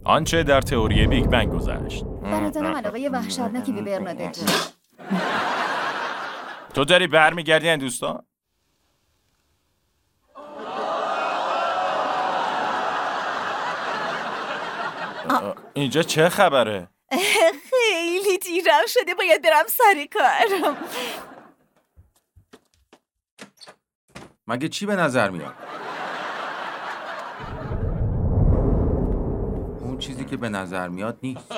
آنچه در تئوری بیگ بنگ گذشت. برادرم علاقه وحشتناکی به برنادت داره. تو داری برمیگردی این دوستان؟ اینجا چه خبره؟ خیلی دیرم شده، باید برم سر کار. مگه چی به نظر میاد؟ اون چیزی که به نظر میاد نیست.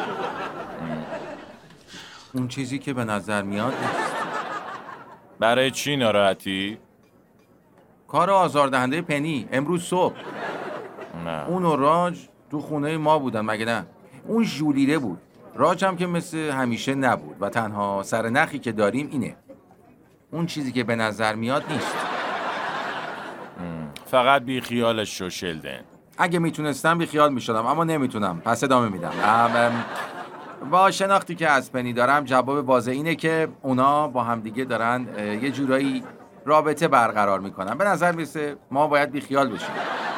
اون چیزی که به نظر میاد نیست. برای چی ناراحتی؟ کار آزاردهنده پنی امروز صبح. نه. اون و راج تو خونه ما بودن مگه نه؟ اون ژولیره بود. راج هم که مثل همیشه نبود و تنها سر نخی که داریم اینه. اون چیزی که به نظر میاد نیست. فقط بی خیالش شو شلدن. اگه میتونستم بی خیال میشدم اما نمیتونم، پس ادامه میدم. با شناختی که از پنی دارم جواب واضح اینه که اونا با همدیگه دارن یه جورایی رابطه برقرار میکنن. به نظر میرسه ما باید بی خیال بشیم.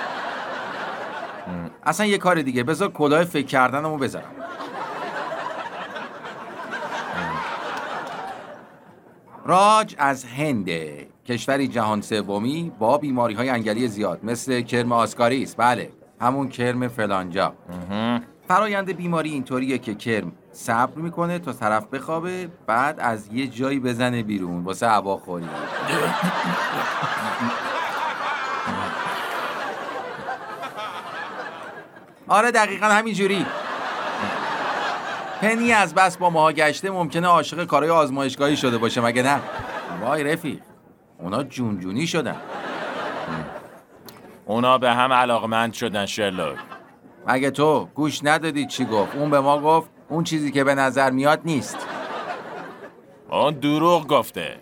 اصلا یه کار دیگه، بذار کلاه فکر کردنمو بذارم. راج از هنده، کشوری جهان سومی با بیماری‌های انگلی زیاد مثل کرم آسکاریس. بله، همون کرم فلانجا. فرایند بیماری اینطوریه که کرم صبر میکنه تا طرف بخوابه، بعد از یه جایی بزنه بیرون واسه هواخوری. آره دقیقا همینجوری. پنی از بس با ماها گشته ممکنه عاشق کارهای آزمایشگاهی شده باشه مگه نه؟ وای رفیق، اونا جونجونی شدن. اونا به هم علاقمند شدن شرلوک. مگه تو گوش ندادی چی گفت؟ اون به ما گفت اون چیزی که به نظر میاد نیست. اون دروغ گفته.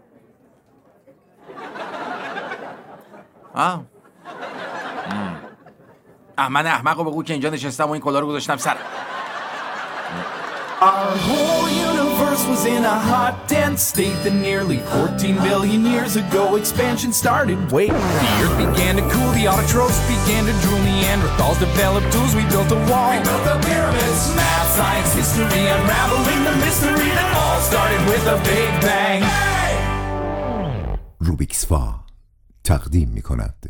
من احمقو بگو که اینجا نشستم و این کلا رو گذاشتم سرم. Our whole universe was in a hot, dense state that nearly 14 billion years ago expansion started. Wait, the earth began to cool, the autotrophs began to drool, Neanderthals developed tools, we built a wall. We built the pyramids, math, science, history, unraveling the mystery that all started with a big bang. Hey! روبیکس فا تقدیم می‌کند.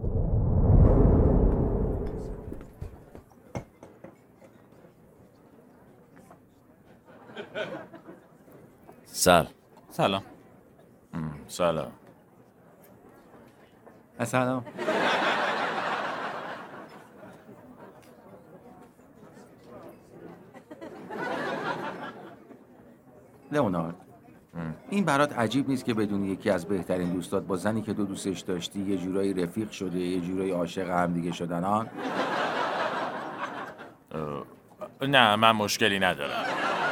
سلام. سلام. سلام. لئونارد، این برات عجیب نیست که بدون یکی از بهترین دوستات با زنی که تو دوستش داشتی یه جورایی رفیق شده، یه جورایی عاشق هم دیگه شدن ها؟ نه من مشکلی ندارم.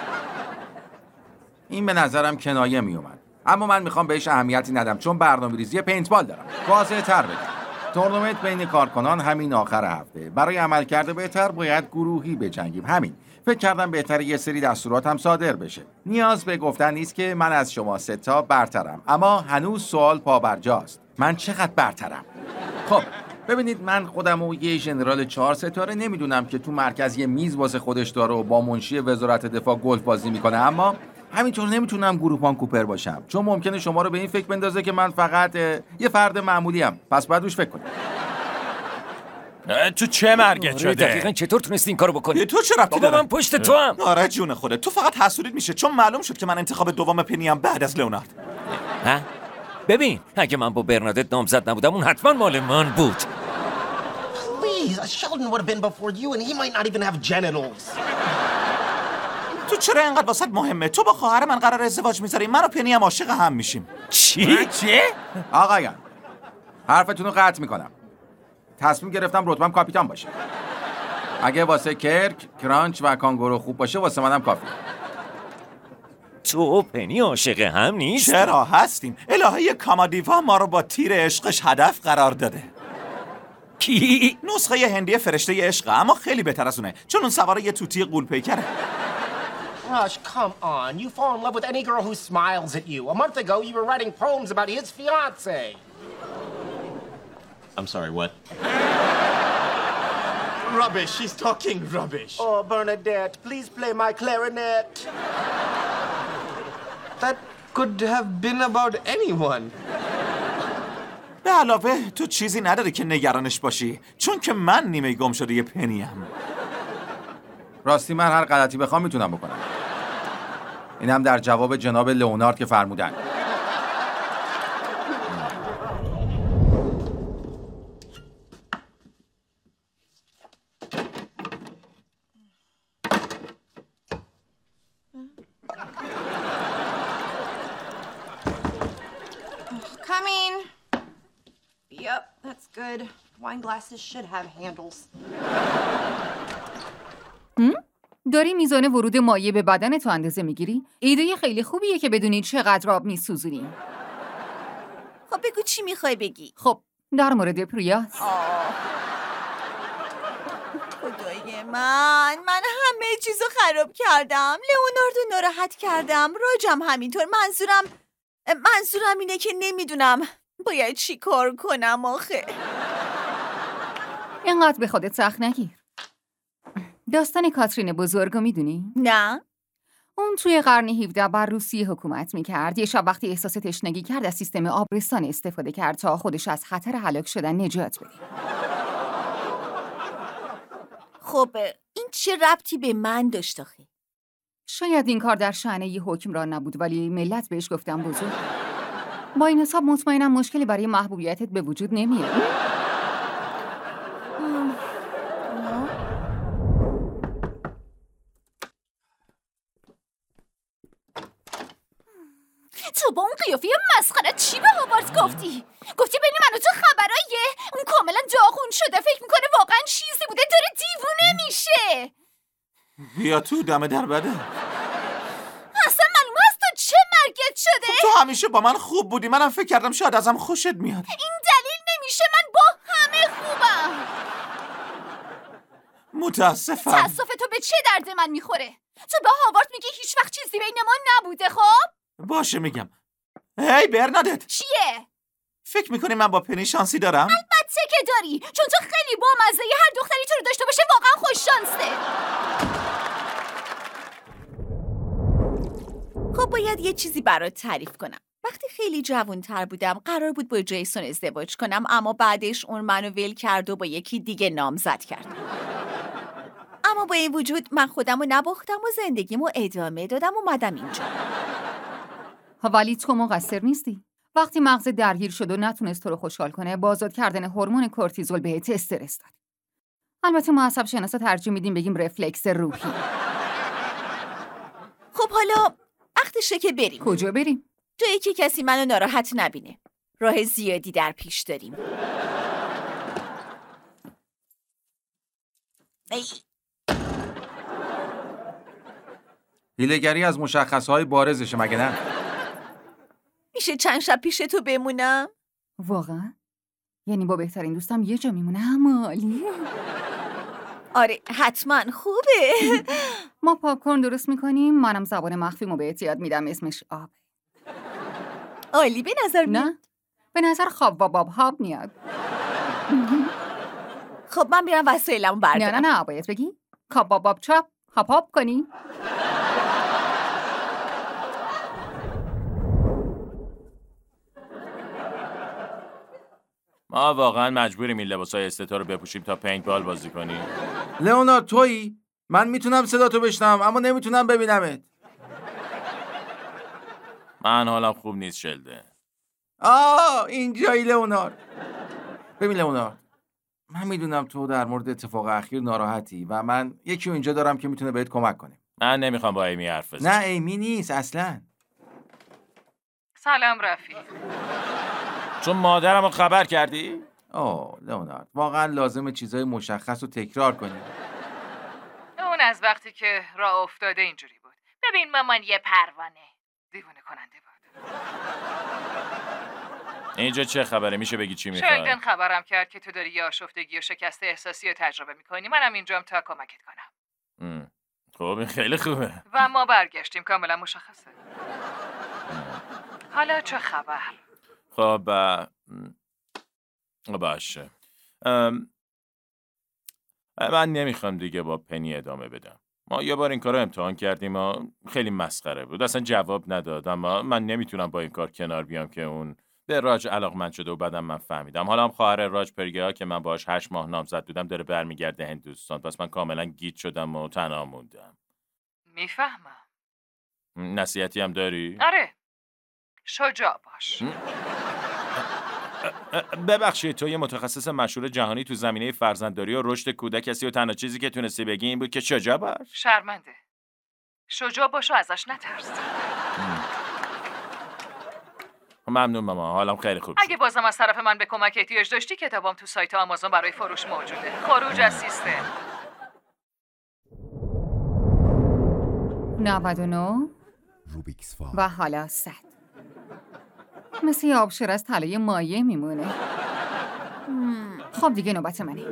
این به نظرم کنایه می اومد، اما من میخوام بهش اهمیتی ندم چون برنامه‌ریزی پینتبال دارم. واضح تر بگم، تورنمنت بین کارکنان همین آخر هفته. برای عملکرد بهتر باید گروهی بجنگیم. همین فکر کردم بهتره یه سری دستورات هم صادر بشه. نیاز به گفتن نیست که من از شما سه تا برترم، اما هنوز سوال پابرجاست، من چقدر برترم؟ خب ببینید، من خودمو یه ژنرال 4 ستاره نمیدونم که تو مرکز یه میز واسه خودش داره و با منشی وزارت دفاع گلف بازی میکنه، اما همینطور نمیتونم گروپان کوپر باشم چون ممکنه شما رو به این فکر بندازه که من فقط یه فرد معمولی ام. پس باید روش فکر کنید. تو چه مرگت شده؟ دقیقاً چطور تونستی این کارو بکنی؟ تو چه ربطی بابا داره؟ من پشت تو هم. آره جون خودت، تو فقط حسودیت میشه چون معلوم شد که من انتخاب دوم پنیم بعد از لئونارد. ها؟ ببین اگه من با برنادت نامزد نبودم اون حتما مال من بود. Please, Sheldon would have been before you and he might not even have genitals. تو چرا اینقدر واسط مهمه؟ تو با خواهر من قرار ازدواج میذاری، من و پنی هم عاشق هم میشیم. چی؟ آقایان حرفتون رو قطع میکنم. تصمیم گرفتم رتبه‌ام کاپیتان باشه. اگه واسه کرک، کرانچ و کانگورو خوب باشه واسه منم کافیه. تو و پنی عاشق هم نیست؟ چرا هستیم؟ الهه کامادیوا ما رو با تیر عشقش هدف قرار داده. کی؟ نسخه هندی فرشته عشقه، اما خیلی بهتر از اونه چون اون سوار یه توتی غول‌پیکره. Rush, come on. You fall in love with any girl who smiles at you. A month ago, you were writing poems about his fiancée. I'm sorry, what? rubbish. He's talking rubbish. Oh, Bernadette, please play my clarinet. That could have been about anyone. به علاوه تو چیزی نداره که نگرانش باشی، چون که من نیمه گم شده یه پنیم. راستی من هر غلطی بخوام میتونم بکنم. اینم در جواب جناب لئونارد که فرمودن. Coming. Yep, that's good. Wine glasses should have handles. داری میزان ورود مایع به بدن تو اندازه میگیری؟ ایده خیلی خوبیه که بدونی چقدر آب میسوزونی. خب بگو چی میخوای بگی؟ خب در مورد پریاس. خدای من همه چیزو خراب کردم. لئوناردو ناراحت کردم. راجم همینطور. منظورم اینه که نمیدونم باید چی کار کنم آخه. اینقدر به خودت سخت نگیر. داستان کاترین بزرگو میدونی؟ نه. اون توی قرن 17 بر روسیه حکومت میکرد. یه شب وقتی احساس تشنگی کرد از سیستم آبرسان استفاده کرد تا خودش از خطر هلاک شدن نجات بده. خب این چه ربطی به من داشت آخه؟ شاید این کار در شأن یه حکمران نبود ولی ملت بهش گفتن بزرگ. با این حساب مطمئنم مشکلی برای محبوبیتت به وجود نمیاد. تو با اون قیافه مسخره چی به هاوارد گفتی؟ گفتی بین من و تو خبراییه؟ اون کاملا داغون شده، فکر میکنه واقعا چیزی بوده، داره دیوونه میشه. بیا تو دم در بده. اصلا معلومه از تو چه مرگت شده؟ خب تو همیشه با من خوب بودی، منم فکر کردم شاید ازم خوشت میاد. این دلیل نمیشه، من با همه خوبم. متاسفم. تأسف تو به چه درد من میخوره؟ تو با هاوارد میگی هیچ وقت چیزی بین ما نبوده. خب باشه میگم. هی برنادت، چیه؟ فکر میکنی من با پنی شانسی دارم؟ البته که داری، چون تو خیلی بامزه. هر دختری تو رو داشته باشه واقعا خوش شانسه. خب باید یه چیزی برات تعریف کنم. وقتی خیلی جوان‌تر بودم قرار بود با جیسون ازدواج کنم، اما بعدش اون منو ول کرد و با یکی دیگه نامزد کرد. اما با این وجود من خودمو نباختم و زندگیمو ادامه دادم و اومدم اینجا. ولی تو مقصر نیستی. وقتی مغز درگیر شد و نتونست تو رو خوشحال کنه، با آزاد کردن هورمون کورتیزول بهت استرس داد. البته ما عصب شناسا ترجیح میدیم بگیم رفلکس روحی. خب حالا وقتشه که بریم. کجا بریم؟ جایی که کسی منو ناراحت نبینه. راه زیادی در پیش داریم. هیله‌گری از مشخصهای بارزشه مگه نه؟ میشه چند شب پیش تو بمونم؟ واقعا؟ یعنی با بهترین دوستم یه جا میمونم؟ عالی. آره حتما خوبه. ما پاپکورن درست میکنیم، منم زبان مخفیمو بهت یاد میدم، اسمش آب. عالی به نظر میاد. نه؟ به نظر خواب و باب هاب میاد. خب من میرم وسایلمو بردارم. نه باید بگی کاب باب چاپ هاپ هاپ کنی. ما واقعا مجبوریم این لباسای استتا رو بپوشیم تا پینت بال بازی کنیم. لئونارد تویی؟ من میتونم صداتو بشنوم اما نمیتونم ببینمت. من حالم خوب نیست شلده. اینجایی لئونارد. ببین لئونارد، من میدونم تو در مورد اتفاق اخیر ناراحتی و من یکی اینجا دارم که میتونه بهت کمک کنه. من نمیخوام با ایمی حرف بزنم. نه ایمی نیست اصلا. سلام رفیق. چون مادرم رو خبر کردی؟ لئونارد واقعا لازمه چیزای مشخص رو تکرار کنی. اون از وقتی که راه افتاده اینجوری بود. ببین مامان یه پروانه دیوونه کننده بود. اینجا چه خبره؟ میشه بگی چی میخوای؟ شلدن خبرم کرد که تو داری یه آشفتگی و شکست احساسی رو تجربه میکنی. منم اینجام تا کمکت کنم. خب این خیلی خوبه. و ما برگشتیم کاملا مشخصه. حالا چه خبر؟ خب باشه. من نمیخوام دیگه با پنی ادامه بدم. ما یه بار این کار رو امتحان کردیم و خیلی مسخره بود. اصلا جواب نداد، اما من نمیتونم با این کار کنار بیام که اون به راج علاقمند شده و بعدم من فهمیدم. حالا هم خواهر راج پرگیا که من باهاش 8 ماه نامزد بودم داره برمیگرده هندوستان. پس من کاملا گیج شدم و تنها موندم. میفهمم. نصیحتی هم داری؟ آره. شجاع باش. ببخشید، تو یه متخصص مشهور جهانی تو زمینه فرزندداری و رشد کودک هستی و تنها چیزی که تونستی بگی این بود که شجاع باش؟ شرمنده. شجاع باش و ازش نترس. ممنون ماما، حالم خیلی خوب. اگه بازم از طرف من به کمک احتیاج داشتی کتابام تو سایت آمازون برای فروش موجوده. خروج از سیستم. 99 روبیکس فا و حالا 100. مثل یه آبشور از طلای مایع میمونه. خب دیگه نوبت منه.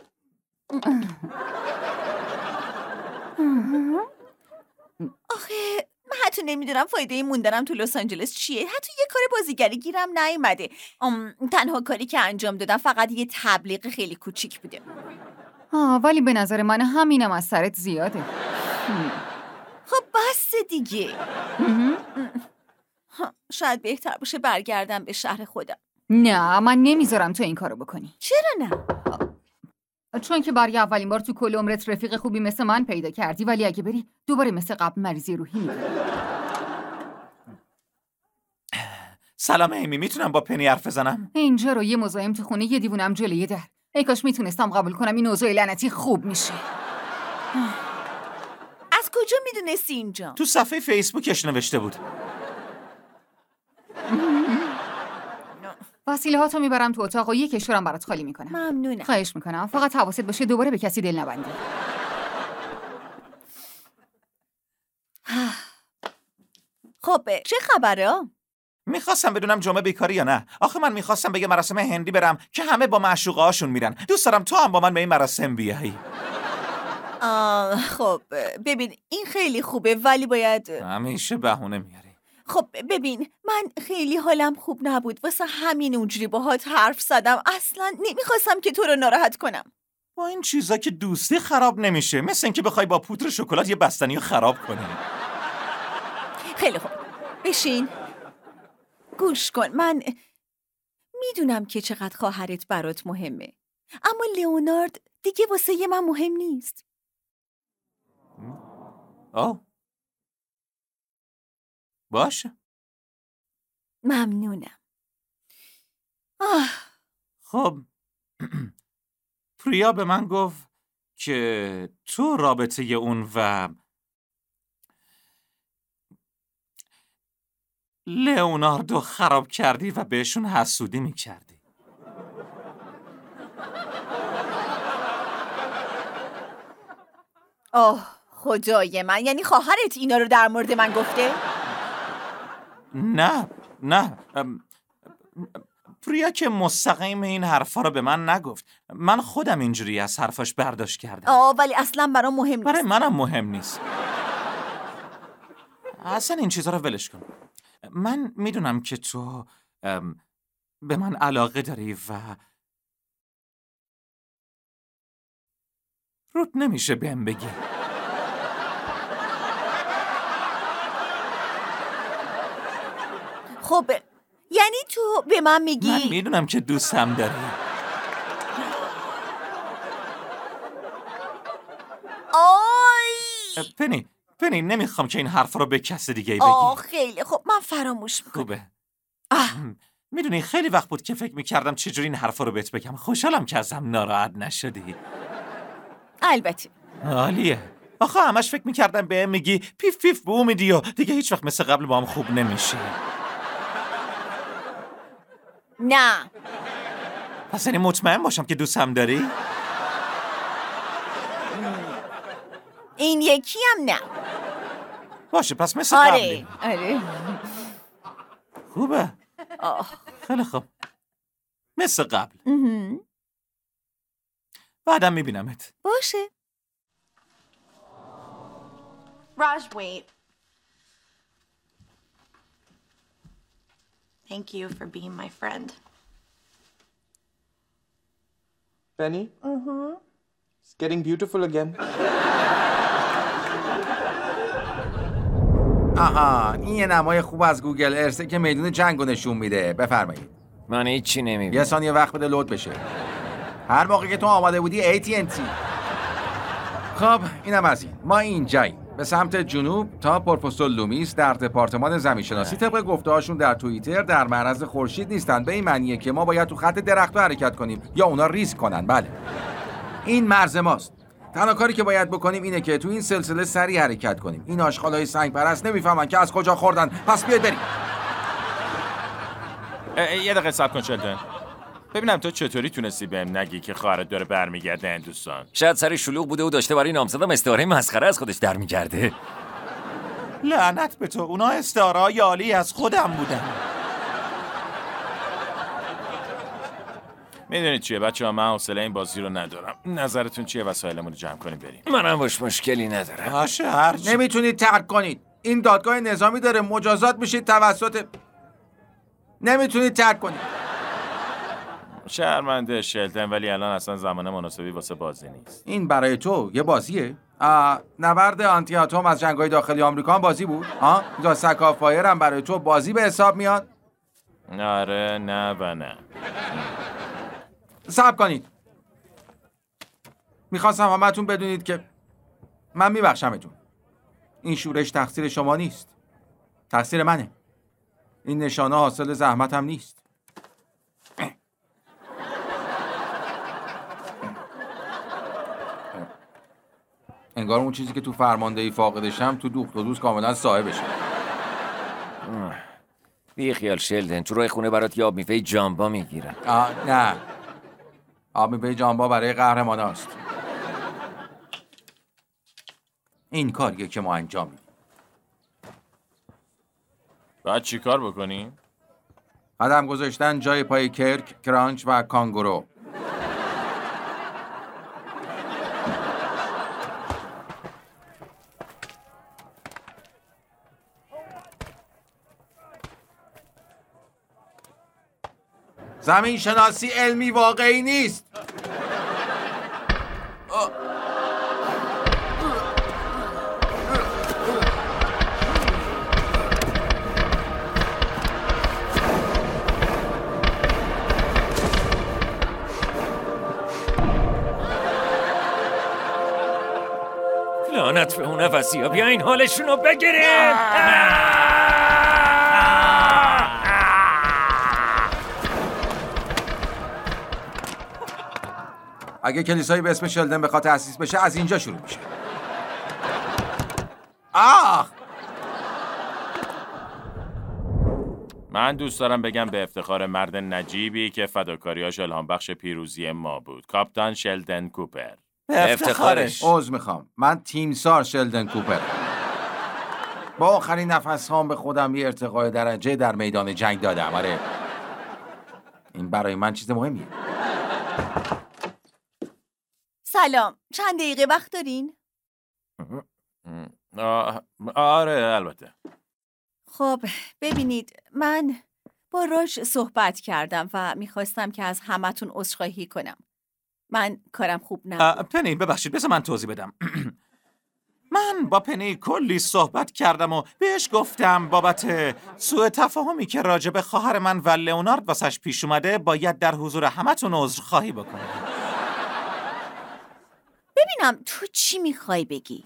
آخه من حتی نمیدونم فایده این موندنم تو لس آنجلس چیه. حتی یه کار بازیگری گیرم نیومده. تنها کاری که انجام دادم فقط یه تبلیغ خیلی کوچیک بوده. ولی به نظر من همینم از سرت زیاده. خب بس دیگه. شاید بهتر باشه برگردم به شهر خودم. نه، من نمیذارم تو این کارو بکنی. چرا نه؟ چون که برای اولین بار تو کل عمرت رفیق خوبی مثل من پیدا کردی، ولی اگه بری دوباره مثل قبل مریضی روحی میگیری. سلام ایمی، میتونم با پنی حرف بزنم؟ اینجا رو یه مزاحم تو خونه، یه دیوونم جلوی در. ای کاش میتونستم قبول کنم این اوضاع لعنتی خوب میشه. از کجا میدونستی اینجا؟ تو صفحه فیسبوکش نوشته بود. وسیله هاتو میبرم تو اتاق و یه کشورم برات خالی میکنم. ممنونم. خواهش میکنم، فقط حواست باشه دوباره به کسی دل نبندی. خب چه خبره؟ میخواستم بدونم جمعه بیکاری یا نه. آخه من میخواستم به یه مراسم هندی برم که همه با معشوقه هاشون میرن. دوست دارم تو هم با من به این مراسم بیایی. خب ببین این خیلی خوبه ولی باید همیشه بهونه میاری. خب ببین من خیلی حالم خوب نبود، واسه همین اونجوری باهات حرف زدم. اصلا نمیخواستم که تو رو ناراحت کنم. با این چیزا که دوستی خراب نمیشه، مثل اینکه بخوای با پودر شکلات یه بستنی رو خراب کنی. خیلی خوب بشین گوش کن. من میدونم که چقدر خواهرت برات مهمه، اما لئونارد دیگه واسه من مهم نیست. باشه. ممنونم. خب پریا به من گفت که تو رابطه اون و لئوناردو خراب کردی و بهشون حسودی میکردی. خدای من، یعنی خواهرت اینا رو در مورد من گفته؟ نه پریا که مستقیم این حرفا رو به من نگفت. من خودم اینجوری از حرفاش برداشت کردم. ولی اصلا برام مهم نیست. برای منم مهم نیست. اصلا این چیزا رو ولش کن. من میدونم که تو به من علاقه داری و رود نمیشه بهم بگی. خب یعنی تو به من میگی؟ من میدونم که دوستم داری. پنی نمیخوام که این حرف رو به کس دیگه بگی. خیلی خب من فراموش میکنم. خوبه. میدونی خیلی وقت بود که فکر میکردم چجوری این حرف رو بهت بگم. خوشحالم که ازم ناراحت نشدی. البته. عالیه. آخه همش فکر میکردم بهم میگی پیف پیف بو میدی و دیگه هیچ وقت مثل قبل با هم خوب نمیشی. نه. پس یعنی مطمئن باشم که دوستم داری؟ این یکی هم نه. باشه پس مثل قبلی. آره. خوبه. خیلی خوب. مثل قبل. بعدم میبینمت. باشه. Raj, wait. Thank you for being my friend. Benny? getting beautiful again. آها، این یه نمای خوب از گوگل ارثه که میدون جنگو نشون میده. بفرمایید. من هیچی نمیبینم. یه ثانیه وقت بده لود بشه. هر موقع که تو آماده بودی AT&T. خب اینم از این. ما اینجاییم به سمت جنوب تا پروفسور لومیس در دپارتمان زمین‌شناسی طبق گفته‌هاشون در توییتر در معرض خورشید نیستن. به این معنیه که ما باید تو خط درخت‌ها حرکت کنیم یا اونا ریسک کنن. بله. این مرز ماست. تنها کاری که باید بکنیم اینه که تو این سلسله سریع حرکت کنیم. این آشغالای سنگ پرست نمیفهمن که از کجا خوردن. پس بیاید بریم. یه دقیقه صبر کن شلدن. ببینم تو چطوری تونستی بهم نگی که خواهرت داره برمیگرده هندوستان؟ شاید سر شلوغ بوده و داشته برای نامزدم استعاره مسخره از خودش در می‌گرده. لعنت به تو، اونا استعاره‌های عالی از خودم بودن. میدونید چیه بچه‌ها، من حوصله این بازی رو ندارم. نظرتون چیه وسایلمون رو جمع کنیم بریم؟ منم باش مشکلی ندارم. باشه هرچی. نمیتونید ترک کنید. این دادگاه نظامی داره مجازات میشید توسط. نمیتونید ترک کنید. شرمنده شلدن، ولی الان اصلا زمان مناسبی واسه بازی نیست. این برای تو یه بازیه؟ نبرد آنتی اتم از جنگ‌های داخلی آمریکا هم بازی بود؟ یا سکافایر هم برای تو بازی به حساب میاد؟ آره نه و نه. صبر کنید. میخواستم همتون بدونید که من میبخشمتون. این شورش تقصیر شما نیست. تقصیر منه. این نشانه حاصل زحمتم نیست. انگار اون چیزی که تو فرماندهی فاقدشم تو دوخت و دوست کاملا صاحبشه. بی خیال شلدن، تو راه خونه برات یه آب میوه جامبا میگیرم. نه، آب میوه جامبا برای قهرماناست. این کاریه که ما انجام میدیم. باید چی کار بکنیم؟ قدم گذاشتن جای پای کرک، کرانچ و کانگورو. زمین شناسی علمی واقعی نیست. لعنت به اون نفسی‌ها، بیا این حالشون رو بگیریم. اگه کلیسایی به اسم شلدن بخواد تأسیس بشه از اینجا شروع میشه. من دوست دارم بگم به افتخار مرد نجیبی که فداکاریاش الهام بخش پیروزی ما بود، کاپیتان شلدن کوپر. به افتخارش. عذر میخوام، من تیمسار شلدن کوپر. با آخرین نفس هام به خودم یه ارتقای درجه در میدان جنگ دادم. آره، این برای من چیز مهمیه. سلام، چند دقیقه وقت دارین؟ آره البته. خب ببینید، من با راج صحبت کردم و میخواستم که از همتون عذرخواهی کنم. من کارم خوب نبود. پنی ببخشید، بذار من توضیح بدم. من با پنی کلی صحبت کردم و بهش گفتم بابت سوء تفاهمی که راجع به خواهر من و لئونارد واسش پیش اومده باید در حضور همتون عذرخواهی بکنم. ببینم تو چی میخوای بگی؟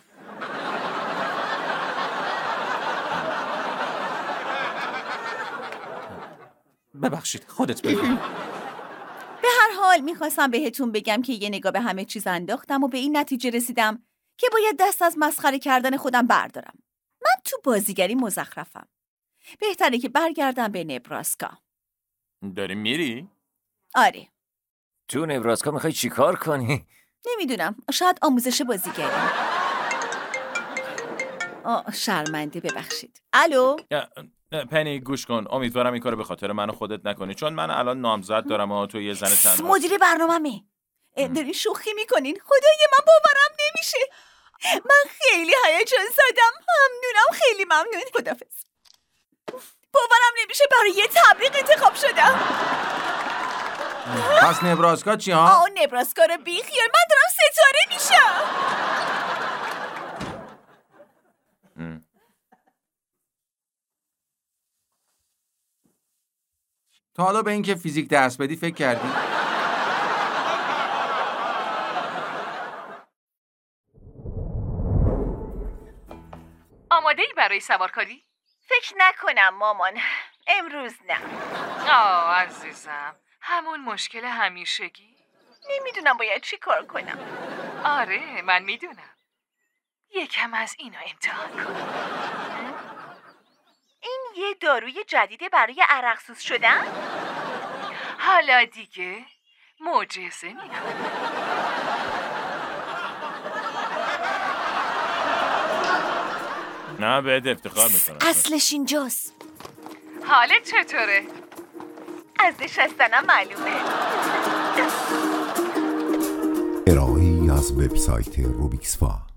ببخشید، خودت بگو. به هر حال میخواستم بهتون بگم که یه نگاه به همه چیز انداختم و به این نتیجه رسیدم که باید دست از مسخره کردن خودم بردارم. من تو بازیگری مزخرفم. بهتره که برگردم به نبراسکا. داری میری؟ آره. تو نبراسکا میخوای چی کار کنی؟ نمیدونم، شاید آموزش بازیگری. شرمنده، ببخشید. الو؟ پنی گوش کن، امیدوارم این کارو به خاطر من و خودت نکنی، چون من الان نامزد دارم و تو یه زن تنها. مدیر برنامه‌مه. داری شوخی میکنین؟ خدای من باورم نمیشه. من خیلی هیجان زدم. ممنونم، خیلی ممنون. خداحافظ. باورم نمیشه برای یه تبلیغ انتخاب شدم. پس نبراسکا چی ها؟ نبراسکا رو بیخیال، من دارم ستاره میشم. تا حالا به اینکه فیزیک درس بدی فکر کردی؟ آماده ای برای سوارکاری؟ فکر نکنم مامان. امروز نه. عزیزم، همون مشکل همیشگی؟ نمیدونم باید چی کار کنم. آره، من میدونم. یکم از اینا امتحان کن. این یه داروی جدیده برای عرقسوز شدن؟ حالا دیگه معجزه میکنه. نه بهت افتخار میکنم. اصلش اینجاست. حالت چطوره؟ از نشستنم معلومه. ارائه‌ای از وبسایت روبیکس فا.